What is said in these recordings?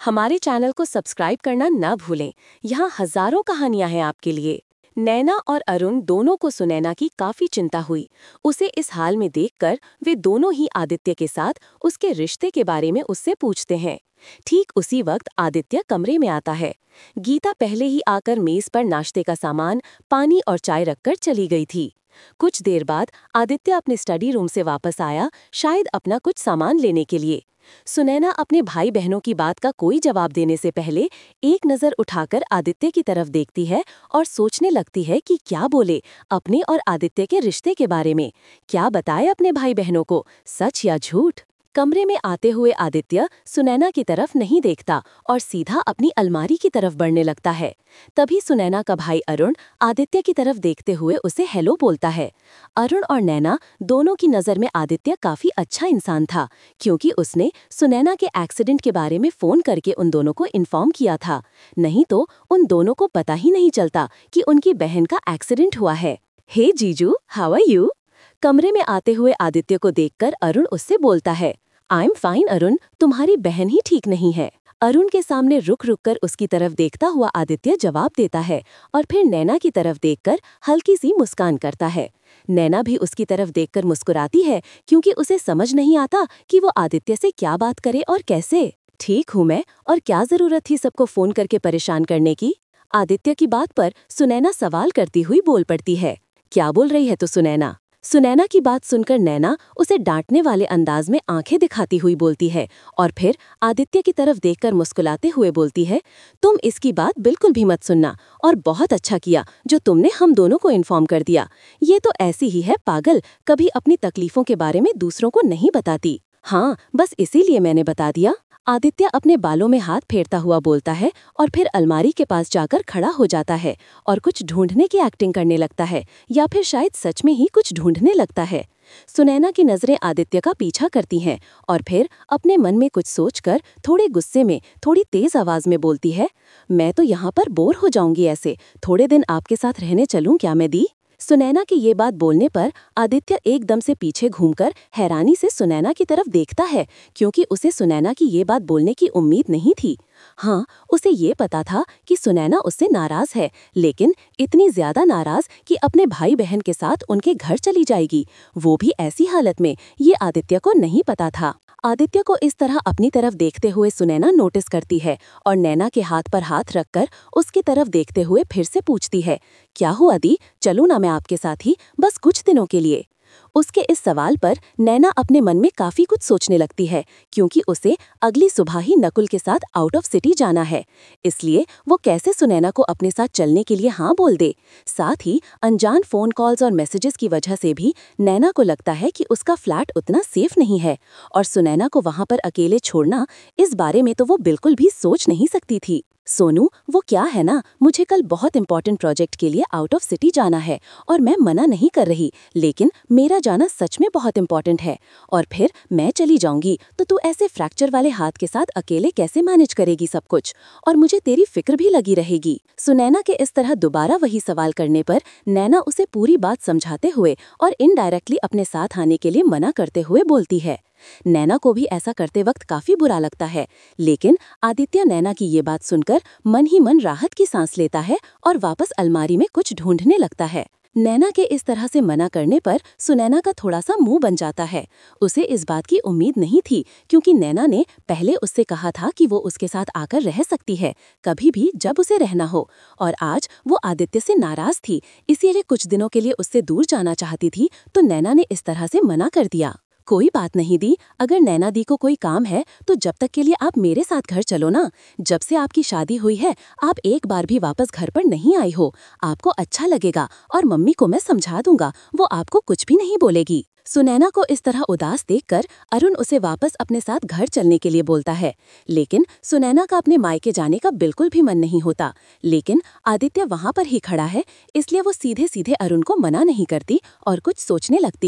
हमारे चैनल को सब्सक्राइब करना न भूलें। यहाँ हजारों कहानियां हैं आपके लिए। नैना और अरुण दोनों को सुनैना की काफी चिंता हुई। उसे इस हाल में देखकर वे दोनों ही आदित्य के साथ उसके रिश्ते के बारे में उससे पूछते हैं। ठीक उसी वक्त आदित्य कमरे में आता है। गीता पहले ही आकर मेज पर नाश्ते का सामान, पानी और चाय रखकर चली गई थी। कुछ देर बाद आदित्य अपने स्टडी रूम से वापस आया, शायद अपना कुछ सामान लेने के लिए। सुनैना अपने भाई बहनों की बात का कोई जवाब देने से पहले एक नज़र उठाकर आदित्य की तरफ देखती है और सोचने लगती है कि क्या बोले अपने और आदित्य के रिश्ते के बारे में। क्या बताए अपने भाई बहनों को, सच या झूठ। कमरे में आते हुए आदित्य सुनैना की तरफ नहीं देखता और सीधा अपनी अलमारी की तरफ बढ़ने लगता है। तभी सुनैना का भाई अरुण आदित्य की तरफ देखते हुए उसे हेलो बोलता है। अरुण और नैना दोनों की नज़र में आदित्य काफी अच्छा इंसान था, क्योंकि उसने सुनैना के एक्सीडेंट के बारे में फोन करके उन दोनों को इन्फॉर्म किया था। नहीं तो उन दोनों को पता ही नहीं चलता कि उनकी बहन का एक्सीडेंट हुआ है। हे जीजू, हाउ आर यू? कमरे में आते हुए आदित्य को देखकर अरुण उससे बोलता है। आई एम फाइन अरुण, तुम्हारी बहन ही ठीक नहीं है। अरुण के सामने रुक रुक कर उसकी तरफ देखता हुआ आदित्य जवाब देता है और फिर नैना की तरफ देखकर हल्की सी मुस्कान करता है। नैना भी उसकी तरफ देखकर मुस्कुराती है, क्योंकि उसे समझ नहीं आता कि वो आदित्य से क्या बात करे और कैसे। ठीक हूँ मैं, और क्या जरूरत थी सबको फोन करके परेशान करने की? आदित्य की बात पर सुनैना सवाल करती हुई बोल पड़ती है। क्या बोल रही है तू सुनैना? सुनैना की बात सुनकर नैना उसे डांटने वाले अंदाज में आंखें दिखाती हुई बोलती है और फिर आदित्य की तरफ देखकर मुस्कुराते हुए बोलती है, तुम इसकी बात बिल्कुल भी मत सुनना, और बहुत अच्छा किया जो तुमने हम दोनों को इन्फॉर्म कर दिया। ये तो ऐसी ही है पागल, कभी अपनी तकलीफों के बारे में दूसरों को नहीं बताती। हाँ, बस इसीलिए मैंने बता दिया। आदित्य अपने बालों में हाथ फेरता हुआ बोलता है और फिर अलमारी के पास जाकर खड़ा हो जाता है और कुछ ढूंढने की एक्टिंग करने लगता है, या फिर शायद सच में ही कुछ ढूंढने लगता है। सुनैना की नजरें आदित्य का पीछा करती हैं और फिर अपने मन में कुछ सोचकर थोड़े गुस्से में थोड़ी तेज आवाज में बोलती है, मैं तो यहाँ पर बोर हो जाऊंगी, ऐसे थोड़े दिन आपके साथ रहने चलूं क्या मैं दी? सुनैना की ये बात बोलने पर आदित्य एकदम से पीछे घूमकर हैरानी से सुनैना की तरफ देखता है, क्योंकि उसे सुनैना की ये बात बोलने की उम्मीद नहीं थी। हाँ, उसे ये पता था कि सुनैना उससे नाराज है, लेकिन इतनी ज्यादा नाराज कि अपने भाई बहन के साथ उनके घर चली जाएगी, वो भी ऐसी हालत में, ये आदित्य को नहीं पता था। आदित्य को इस तरह अपनी तरफ देखते हुए सुनैना नोटिस करती है और नैना के हाथ पर हाथ रखकर उसकी तरफ देखते हुए फिर से पूछती है, क्या हुआ दी, चलूं ना मैं आपके साथ ही, बस कुछ दिनों के लिए? उसके इस सवाल पर नैना अपने मन में काफी कुछ सोचने लगती है, क्योंकि उसे अगली सुबह ही नकुल के साथ आउट ऑफ सिटी जाना है। इसलिए वो कैसे सुनैना को अपने साथ चलने के लिए हाँ बोल दे। साथ ही अनजान फोन कॉल्स और मैसेजेस की वजह से भी नैना को लगता है कि उसका फ्लैट उतना सेफ नहीं है, और सुनैना को वहां पर अकेले छोड़ना, इस बारे में तो वो बिल्कुल भी सोच नहीं सकती थी। सोनू, वो क्या है ना, मुझे कल बहुत इंपॉर्टेंट प्रोजेक्ट के लिए आउट ऑफ सिटी जाना है और मैं मना नहीं कर रही, लेकिन मेरा जाना सच में बहुत इंपॉर्टेंट है, और फिर मैं चली जाऊंगी तो तू ऐसे फ्रैक्चर वाले हाथ के साथ अकेले कैसे मैनेज करेगी सब कुछ, और मुझे तेरी फिक्र भी लगी रहेगी। सुनैना के इस तरह दोबारा वही सवाल करने पर नैना उसे पूरी बात समझाते हुए और इनडायरेक्टली अपने साथ आने के लिए मना करते हुए बोलती है। नैना को भी ऐसा करते वक्त काफी बुरा लगता है, लेकिन आदित्य नैना की ये बात सुनकर मन ही मन राहत की सांस लेता है और वापस अलमारी में कुछ ढूंढने लगता है। नैना के इस तरह से मना करने पर सुनैना का थोड़ा सा मुंह बन जाता है। उसे इस बात की उम्मीद नहीं थी, क्योंकि नैना ने पहले उससे कहा था कि वो उसके साथ आकर रह सकती है कभी भी जब उसे रहना हो, और आज वो आदित्य से नाराज थी, इसीलिए कुछ दिनों के लिए उससे दूर जाना चाहती थी, तो नैना ने इस तरह से मना कर दिया। कोई बात नहीं दी, अगर नैना दी को कोई काम है तो जब तक के लिए आप मेरे साथ घर चलो ना। जब से आपकी शादी हुई है आप एक बार भी वापस घर पर नहीं आई हो, आपको अच्छा लगेगा, और मम्मी को मैं समझा दूंगा, वो आपको कुछ भी नहीं बोलेगी। सुनैना को इस तरह उदास देखकर अरुण उसे वापस अपने साथ घर चलने के लिए बोलता है, लेकिन सुनैना का अपने मायके जाने का बिल्कुल भी मन नहीं होता। लेकिन आदित्य वहाँ पर ही खड़ा है, इसलिए वो सीधे सीधे अरुण को मना नहीं करती और कुछ सोचने लगती है।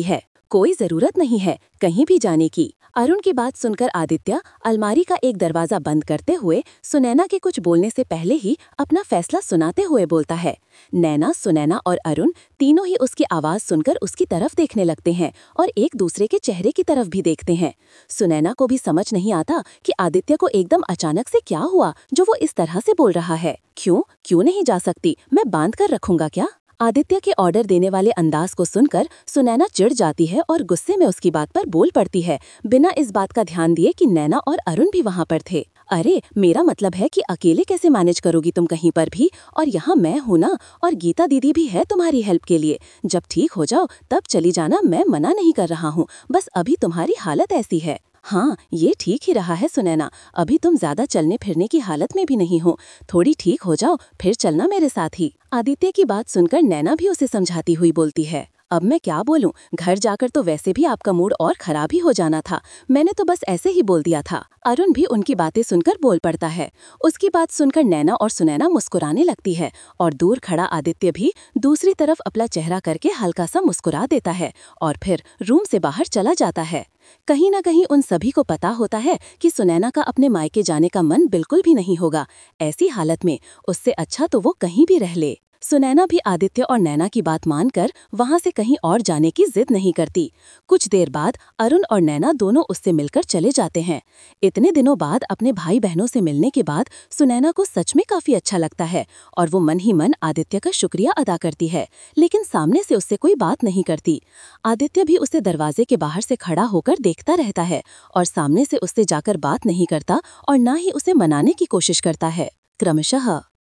कोई जरूरत नहीं है कहीं भी जाने की। अरुण की बात सुनकर आदित्य अलमारी का एक दरवाजा बंद करते हुए सुनैना के कुछ बोलने से पहले ही अपना फैसला सुनाते हुए बोलता है। नैना, सुनैना और अरुण तीनों ही उसकी आवाज सुनकर उसकी तरफ देखने लगते हैं और एक दूसरे के चेहरे की तरफ भी देखते हैं। सुनैना को भी समझ नहीं आता कि आदित्य को एकदम अचानक से क्या हुआ जो वो इस तरह से बोल रहा है। क्यों नहीं जा सकती, मैं बांध कर रखूंगा क्या? आदित्य के ऑर्डर देने वाले अंदाज को सुनकर सुनैना चिढ़ जाती है और गुस्से में उसकी बात पर बोल पड़ती है, बिना इस बात का ध्यान दिए कि नैना और अरुण भी वहाँ पर थे। अरे, मेरा मतलब है कि अकेले कैसे मैनेज करोगी तुम कहीं पर भी, और यहाँ मैं हूँ ना, और गीता दीदी भी है तुम्हारी हेल्प के लिए। जब ठीक हो जाओ तब चली जाना, मैं मना नहीं कर रहा हूँ, बस अभी तुम्हारी हालत ऐसी है। हाँ, ये ठीक ही रहा है सुनैना, अभी तुम ज्यादा चलने फिरने की हालत में भी नहीं हो, थोड़ी ठीक हो जाओ फिर चलना मेरे साथ ही। आदित्य की बात सुनकर नैना भी उसे समझाती हुई बोलती है, अब मैं क्या बोलूं, घर जाकर तो वैसे भी आपका मूड और खराब ही हो जाना था, मैंने तो बस ऐसे ही बोल दिया था। अरुण भी उनकी बातें सुनकर बोल पड़ता है। उसकी बात सुनकर नैना और सुनैना मुस्कुराने लगती है और दूर खड़ा आदित्य भी दूसरी तरफ अपना चेहरा करके हल्का सा मुस्कुरा देता है और फिर रूम से बाहर चला जाता है। कहीं न कहीं उन सभी को पता होता है कि सुनैना का अपने मायके जाने का मन बिल्कुल भी नहीं होगा। ऐसी हालत में उससे अच्छा तो वो कहीं भी रह ले। सुनैना भी आदित्य और नैना की बात मानकर वहां से कहीं और जाने की जिद नहीं करती। कुछ देर बाद अरुण और नैना दोनों उससे मिलकर चले जाते हैं। इतने दिनों बाद अपने भाई बहनों से मिलने के बाद सुनैना को सच में काफी अच्छा लगता है और वो मन ही मन आदित्य का शुक्रिया अदा करती है, लेकिन सामने से उससे कोई बात नहीं करती। आदित्य भी उसे दरवाजे के बाहर से खड़ा होकर देखता रहता है और सामने से उससे जाकर बात नहीं करता और ना ही उसे मनाने की कोशिश करता है। क्रमशः